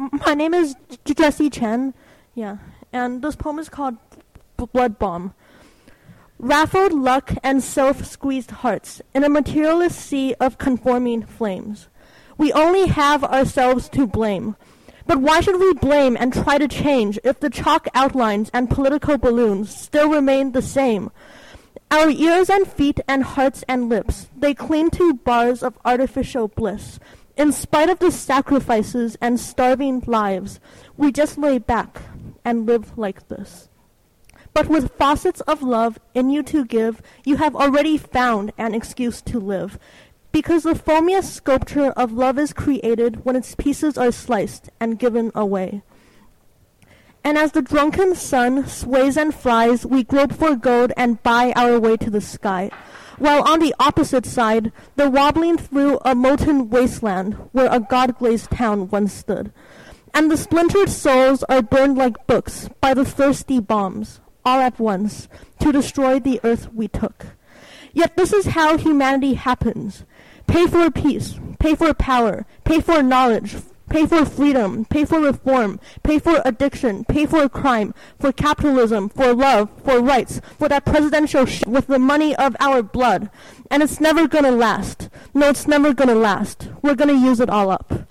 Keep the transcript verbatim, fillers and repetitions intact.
My name is J- Jesse Chen. Yeah, and this poem is called B- Blood Bomb. Raffled luck and self-squeezed hearts in a materialist sea of conforming flames. We only have ourselves to blame. But why should we blame and try to change if the chalk outlines and political balloons still remain the same? Our ears and feet and hearts and lips, they cling to bars of artificial bliss. In spite of the sacrifices and starving lives, we just lay back and live like this. But with faucets of love in you to give, you have already found an excuse to live. Because the foamiest sculpture of love is created when its pieces are sliced and given away. And as the drunken sun sways and flies, we grope for gold and buy our way to the sky. While on the opposite side, they're wobbling through a molten wasteland where a god-glazed town once stood. And the splintered souls are burned like books by the thirsty bombs, all at once, to destroy the earth we took. Yet this is how humanity happens. Pay for peace, pay for power, pay for knowledge, pay for freedom, pay for reform, pay for addiction, pay for crime, for capitalism, for love, for rights, for that presidential shit with the money of our blood. And it's never gonna last. No, it's never gonna last. We're gonna use it all up.